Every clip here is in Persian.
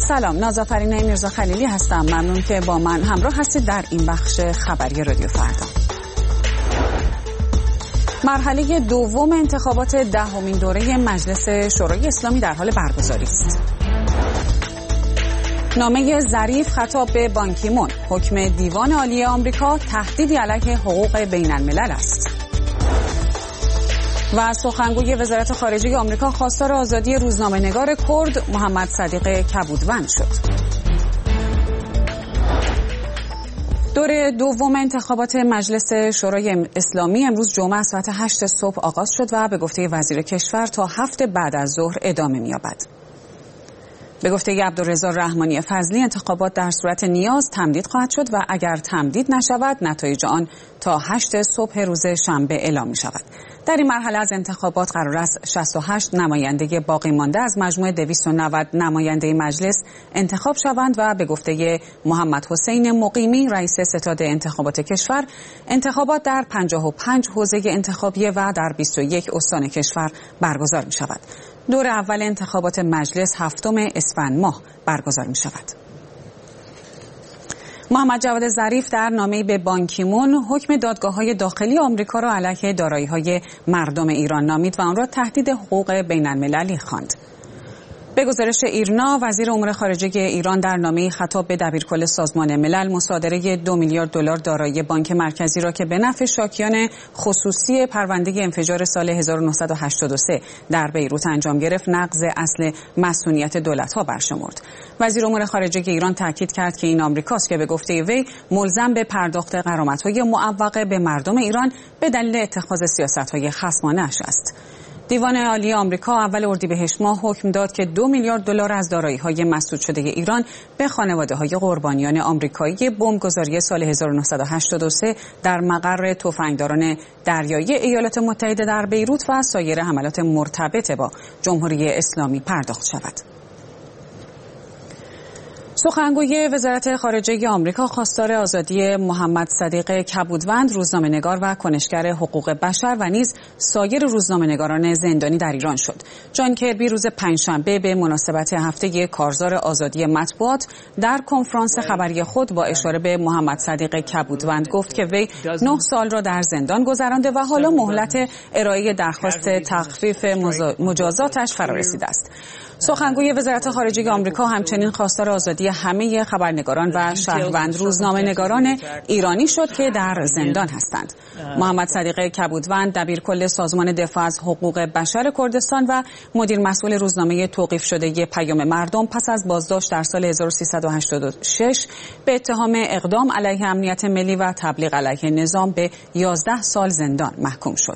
سلام، نازآفرین میرزا خلیلی هستم. ممنون که با من همراه هستید در این بخش خبری رادیو فردا. مرحله دوم انتخابات دهمین دوره مجلس شورای اسلامی در حال برگزاری است. نامه ظریف خطاب به بان کی مون، حکم دیوان عالی آمریکا تهدیدی علیه حقوق بین الملل است. و سخنگوی وزارت خارجه آمریکا خواستار آزادی روزنامه‌نگار کرد محمد صدیق کبودوند شد. دوره دوم انتخابات مجلس شورای اسلامی امروز جمعه ساعت 8 صبح آغاز شد و به گفته وزیر کشور تا 7 بعد از ظهر ادامه می‌یابد. به گفته عبدالرضا رحمانی فضلی انتخابات در صورت نیاز تمدید خواهد شد و اگر تمدید نشود نتایج آن تا 8 صبح روز شنبه اعلام می شود. در این مرحله از انتخابات قرار است 68 نماینده باقی مانده از مجموع 290 نماینده مجلس انتخاب شوند و به گفته محمد حسین مقیمی رئیس ستاد انتخابات کشور انتخابات در 55 حوزه انتخابیه و در 21 استان کشور برگزار می شود. دور اول انتخابات مجلس 7 اسفند ماه برگزار می شود. محمد جواد ظریف در نامه‌ای به بان کی مون حکم دادگاه‌های داخلی آمریکا را علیه دارایی‌های مردم ایران نامید و آن را تهدید حقوق بین‌المللی خواند. به گزارش ایرنا، وزیر امور خارجه ایران در نامه‌ای خطاب به دبیرکل سازمان ملل مصادره 2 میلیارد دلار دارایی بانک مرکزی را که به نفع شاکیان خصوصی پرونده انفجار سال 1983 در بیروت انجام گرفت نقض اصل مسئولیت دولت‌ها برشمرد. وزیر امور خارجه ایران تاکید کرد که این آمریکاست که به گفته وی ملزم به پرداخت غرامت‌های معوقه به مردم ایران به دلیل اتخاذ سیاست‌های خصمانه‌اش است. دیوان عالی آمریکا اول اردیبهشت ماه حکم داد که 2 میلیارد دلار از دارایی‌های مسدود شده ایران به خانواده‌های قربانیان آمریکایی بمبگذاری سال 1983 در مقر تفنگداران دریایی ایالات متحده در بیروت و سایر حملات مرتبط با جمهوری اسلامی پرداخت شود. سخنگوی وزارت خارجه آمریکا خواستار آزادی محمد صدیق کبودوند روزنامه‌نگار و کنشگر حقوق بشر و نیز سایر روزنامه‌نگاران زندانی در ایران شد. جان کربی روز پنجشنبه به مناسبت هفته کارزار آزادی مطبوعات در کنفرانس خبری خود با اشاره به محمد صدیق کبودوند گفت که وی 9 سال را در زندان گذرانده و حالا مهلت ارائه درخواست تخفیف مجازاتش فرا رسیده است. سخنگوی وزارت خارجه آمریکا همچنین خواستار آزادی همه خبرنگاران و شهروند روزنامه‌نگاران ایرانی شد که در زندان هستند. محمد صدیق کبودوند دبیرکل سازمان دفاع از حقوق بشر کردستان و مدیر مسئول روزنامه توقیف شده پیام مردم پس از بازداشت در سال 1386 به اتهام اقدام علیه امنیت ملی و تبلیغ علیه نظام به 11 سال زندان محکوم شد.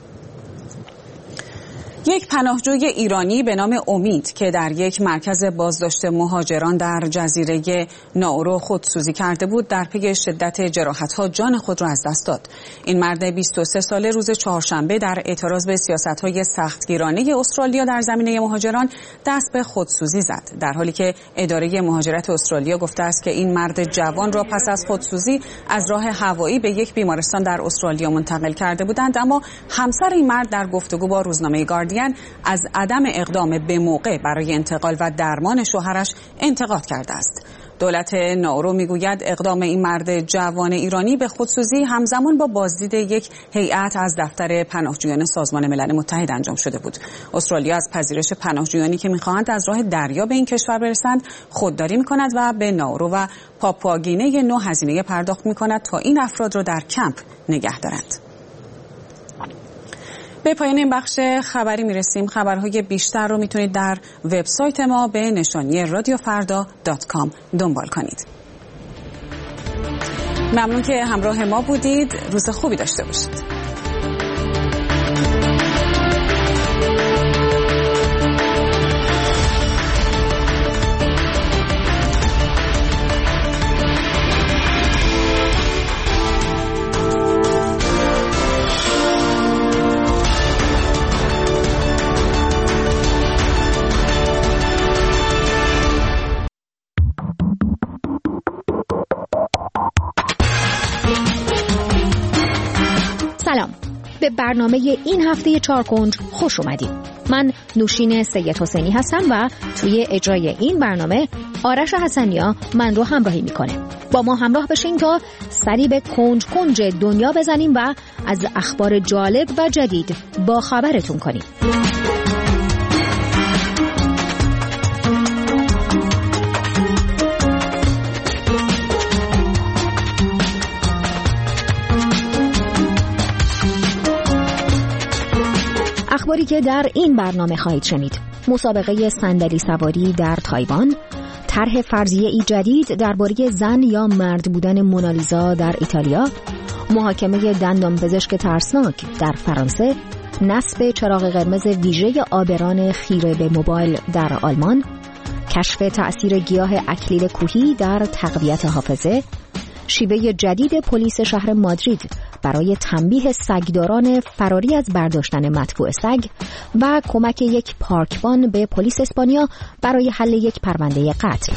یک پناهجوی ایرانی به نام امید که در یک مرکز بازداشت مهاجران در جزیره ناورو خودسوزی کرده بود در پی شدت جراحت‌ها جان خود را از دست داد. این مرد 23 ساله روز چهارشنبه در اعتراض به سیاست‌های سختگیرانه استرالیا در زمینه مهاجران دست به خودسوزی زد، در حالی که اداره مهاجرت استرالیا گفته است که این مرد جوان را پس از خودسوزی از راه هوایی به یک بیمارستان در استرالیا منتقل کرده بودند، اما همسر این مرد در گفتگو با روزنامه از عدم اقدام به موقع برای انتقال و درمان شوهرش انتقاد کرده است. دولت ناورو میگوید اقدام این مرد جوان ایرانی به خودسوزی همزمان با بازدید یک هیئت از دفتر پناهجویان سازمان ملل متحد انجام شده بود. استرالیا از پذیرش پناهجویانی که میخواهند از راه دریا به این کشور برسند خودداری میکند و به ناورو و پاپواگینه نو هزینه پرداخت میکند تا این افراد را در کمپ نگه دارند. به پایان این بخش خبری میرسیم. خبرهای بیشتر رو میتونید در وبسایت ما به نشانی radioffarda.com دنبال کنید. ممنون که همراه ما بودید. روز خوبی داشته باشید. سلام، به برنامه این هفته چارکنج خوش اومدید. من نوشین سید حسینی هستم و توی اجرای این برنامه آرش حسنیا من رو همراهی میکنه. با ما همراه بشین تا سری به کنج کنج دنیا بزنیم و از اخبار جالب و جدید با خبرتون کنیم. اخباری که در این برنامه خواهید شنید: مسابقه صندلی سواری در تایوان، طرح فرضیه‌ای جدید درباره زن یا مرد بودن مونالیزا در ایتالیا، محاکمه دندانپزشک ترسناک در فرانسه، نصب چراغ قرمز ویژه آبران خیره به موبایل در آلمان، کشف تأثیر گیاه اکلیل کوهی در تقویت حافظه، شیوه جدید پلیس شهر مادرید برای تنبیه سگداران فراری از برداشتن مدفوع سگ و کمک یک پارکبان به پلیس اسپانیا برای حل یک پرونده قتل.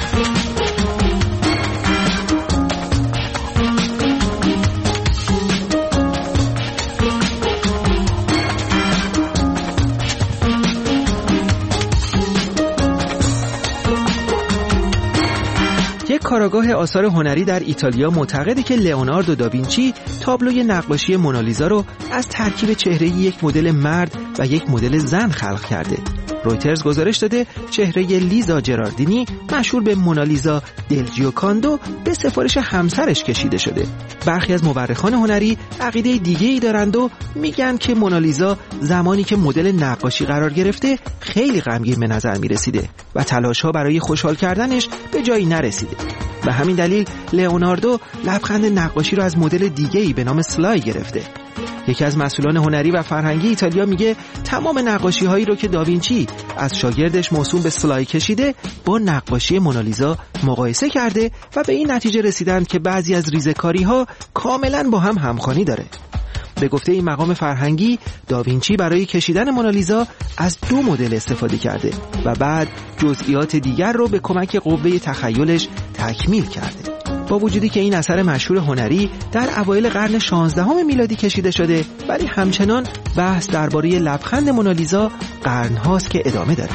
کاراگاه آثار هنری در ایتالیا معتقده که لئوناردو داوینچی تابلوی نقاشی مونالیزا رو از ترکیب چهره یک مدل مرد و یک مدل زن خلق کرده. رویترز گزارش داده چهره لیزا جراردینی مشهور به مونالیزا دل جیوکاندو به سفارش همسرش کشیده شده. برخی از مورخان هنری عقیده دیگه‌ای دارند و میگن که مونالیزا زمانی که مدل نقاشی قرار گرفته خیلی غمگین به نظر میرسیده و تلاش‌ها برای خوشحال کردنش به جایی نرسیده. به همین دلیل لئوناردو لبخند نقاشی رو از مدل دیگه‌ای به نام سلای گرفته. یکی از مسئولان هنری و فرهنگی ایتالیا میگه تمام نقاشی‌هایی رو که داوینچی از شاگردش موسوم به سلای کشیده با نقاشی مونالیزا مقایسه کرده و به این نتیجه رسیدند که بعضی از ریزه‌کاری‌ها کاملاً با هم همخوانی داره. به گفته این مقام فرهنگی داوینچی برای کشیدن مونالیزا از 2 مدل استفاده کرده و بعد جزئیات دیگر رو به کمک قوه تخیلش تکمیل کرده. با وجودی که این اثر مشهور هنری در اوایل قرن 16 میلادی کشیده شده، ولی همچنان بحث درباره لبخند مونالیزا قرن‌هاست که ادامه داره.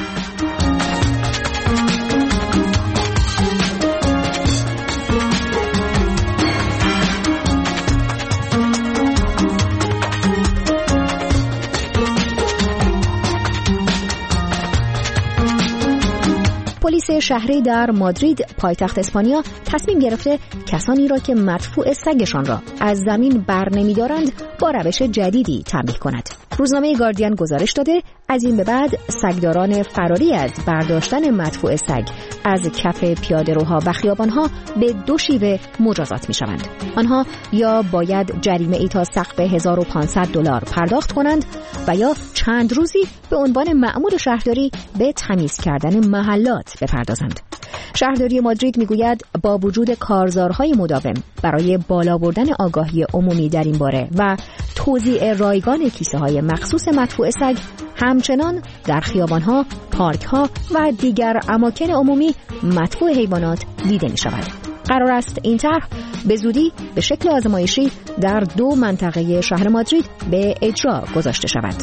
پلیس شهری در مادرید پایتخت اسپانیا تصمیم گرفته کسانی را که مدفوع سگشان را از زمین بر نمی‌دارند با روش جدیدی تنبیه کند. روزنامه گاردین گزارش داده از این به بعد سگداران فراری از برداشتن مدفوع سگ از کف پیاده‌روها و خیابان‌ها به 2 شیوه مجازات می‌شوند. آنها یا باید جریمه‌ای تا سقف $1500 پرداخت کنند و یا چند روزی به عنوان مأمور شهرداری به تمیز کردن محلات بپردازند. شهرداری مادرید میگوید با وجود کارزارهای مداوم برای بالا بردن آگاهی عمومی در این باره و توزیع رایگان کیسه‌های مخصوص مدفوع سگ، همچنان در خیابان‌ها، پارک‌ها و دیگر اماکن عمومی مدفوع حیوانات دیده می‌شود. قرار است این طرح به زودی به شکل آزمایشی در 2 منطقه شهر مادرید به اجرا گذاشته شود.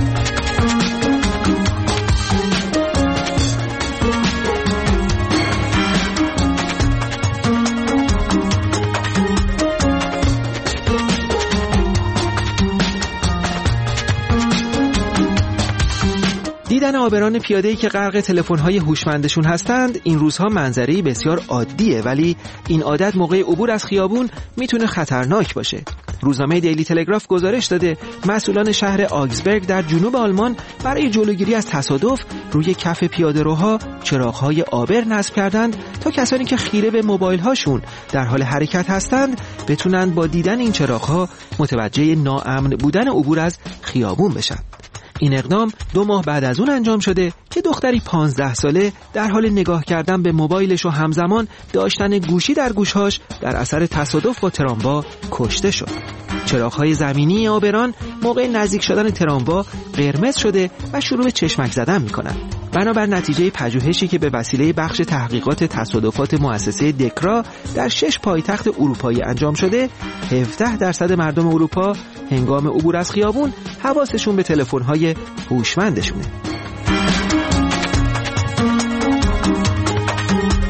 دیدن آبران پیاده‌ای که غرق تلفن‌های هوشمندشون هستند این روزها منظره‌ای بسیار عادیه، ولی این عادت موقع عبور از خیابون میتونه خطرناک باشه. روزنامه دیلی تلگراف گزارش داده مسئولان شهر آگزبرگ در جنوب آلمان برای جلوگیری از تصادف روی کف پیاده‌روها چراغ‌های آبر نصب کردند تا کسانی که خیره به موبایل‌هاشون در حال حرکت هستند بتونند با دیدن این چراغ‌ها متوجه ناامن بودن عبور از خیابون بشن. این اقدام 2 ماه بعد از اون انجام شده که دختری 15 ساله در حال نگاه کردن به موبایلش و همزمان داشتن گوشی در گوشهاش در اثر تصادف با تراموا کشته شد. چراغ‌های زمینی آبران موقع نزدیک شدن تراموا قرمز شده و شروع به چشمک زدن می‌کنند. بنابر نتیجه پژوهشی که به وسیله بخش تحقیقات تصادفات مؤسسه دکرا در 6 پایتخت اروپایی انجام شده، 17% مردم اروپا هنگام عبور از خیابون حواسشون به تلفن‌های هوشمندشونه.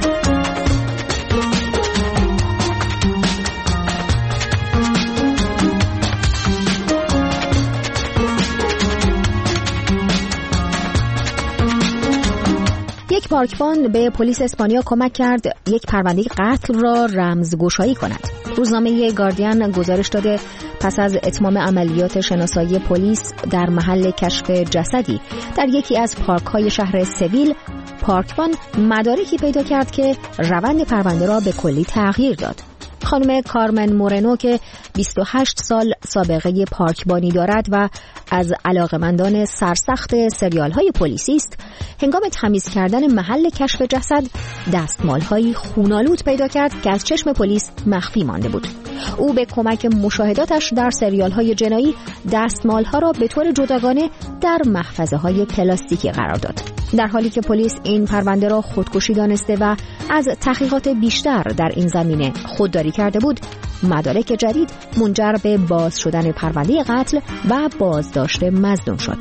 پارکبان به پلیس اسپانیا کمک کرد یک پرونده قتل را رمزگشایی کند. روزنامه گاردین گزارش داده پس از اتمام عملیات شناسایی پلیس در محل کشف جسدی در یکی از پارک‌های شهر سویل، پارکبان مدارکی پیدا کرد که روند پرونده را به کلی تغییر داد. خانم کارمن مورنو که 28 سال سابقه پارکبانی دارد و از علاقمندان سرسخت سریال‌های پلیسی است، هنگام تمیز کردن محل کشف جسد دستمال‌های خونالود پیدا کرد که از چشم پلیس مخفی مانده بود. او به کمک مشاهداتش در سریال‌های جنایی دستمال‌ها را به طور جداگانه در محفظه‌های پلاستیکی قرار داد. در حالی که پلیس این پرونده را خودکشی دانسته و از تحقیقات بیشتر در این زمینه خودداری کرده بود، مدارک جدید منجر به باز شدن پرونده قتل و بازداشت مظنون شد.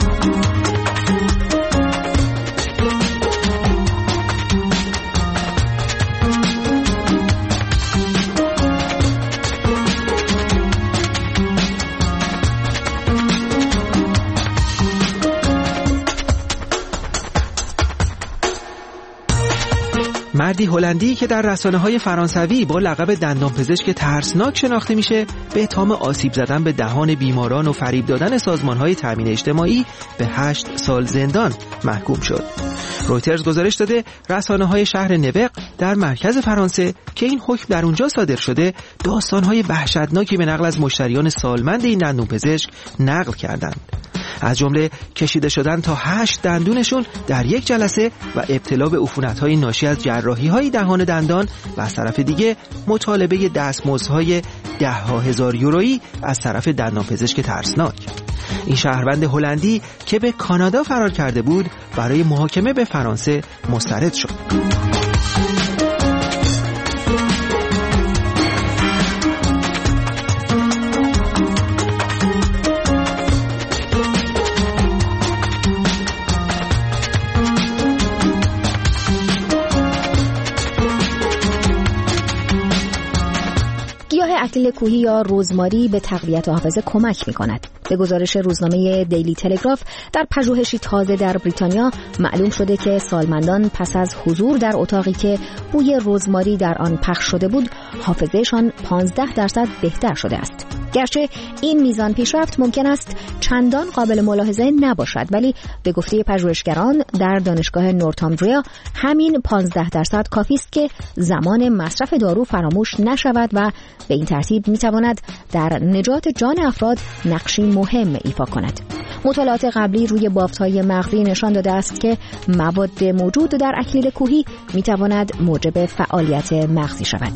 مردی هلندی که در رسانه‌های فرانسوی با لقب دندانپزشک ترسناک شناخته میشه، به اتهام آسیب زدن به دهان بیماران و فریب دادن سازمان‌های تامین اجتماعی به 8 سال زندان محکوم شد. رویترز گزارش داده رسانه‌های شهر نوق در مرکز فرانسه که این حکم در اونجا صادر شده، داستان‌های وحشتناکی به نقل از مشتریان سالمند این دندانپزشک نقل کردند. از جمله کشیده شدن تا 8 دندونشون در یک جلسه و ابتلا به عفونت‌های ناشی از جراحی‌های دهان دندان و از طرف دیگه مطالبه دستمزدهای 10,000 یورویی از طرف دندانپزشک ترسناک. این شهروند هلندی که به کانادا فرار کرده بود برای محاکمه به فرانسه مسترد شد. اکلیل کوهی یا روزماری به تقویت حافظه کمک می‌کند. به گزارش روزنامه دیلی تلگراف، در پژوهشی تازه در بریتانیا معلوم شده که سالمندان پس از حضور در اتاقی که بوی روزماری در آن پخش شده بود، حافظه‌شان 15% بهتر شده است. گرچه این میزان پیشرفت ممکن است چندان قابل ملاحظه نباشد، ولی به گفته پژوهشگران در دانشگاه نورتامبریا همین 15% کافی است که زمان مصرف دارو فراموش نشود و به این ترتیب میتواند در نجات جان افراد نقشی مهم ایفا کند. مطالعات قبلی روی بافت‌های مغزی نشان داده است که مواد موجود در اکلیل کوهی میتواند موجب فعالیت مغزی شود.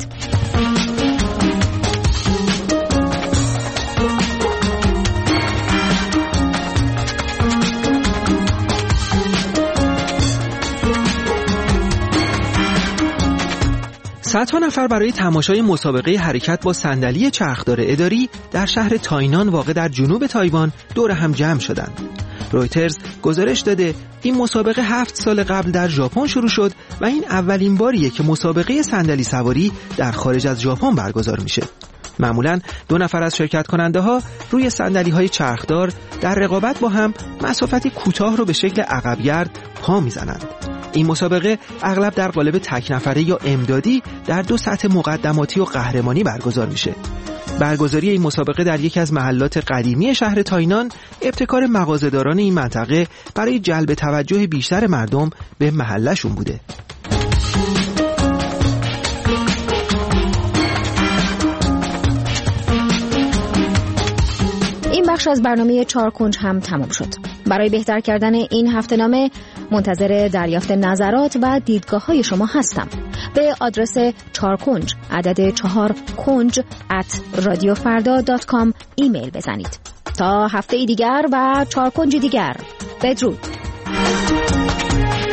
صدها نفر برای تماشای مسابقه حرکت با صندلی چرخدار اداری در شهر تاینان واقع در جنوب تایوان دور هم جمع شدند. رویترز گزارش داده این مسابقه 7 سال قبل در ژاپن شروع شد و این اولین باریه که مسابقه صندلی سواری در خارج از ژاپن برگزار میشه. معمولاً 2 نفر از شرکت کننده ها روی صندلی‌های چرخدار در رقابت با هم مسافتی کوتاه رو به شکل عقب‌گرد پا میزنند. این مسابقه اغلب در قالب تک نفره یا امدادی در 2 سطح مقدماتی و قهرمانی برگزار میشه. برگزاری این مسابقه در یکی از محلات قدیمی شهر تاینان ابتکار مغازه‌داران این منطقه برای جلب توجه بیشتر مردم به محلشون بوده. این بخش از برنامه 4 کنج هم تمام شد. برای بهتر کردن این هفته‌نامه منتظر دریافت نظرات و دیدگاه‌های شما هستم. به آدرس 4 کنج عدد 4 کنج @radiofarda.com ایمیل بزنید. تا هفته دیگر و 4 کنج دیگر، بدرود.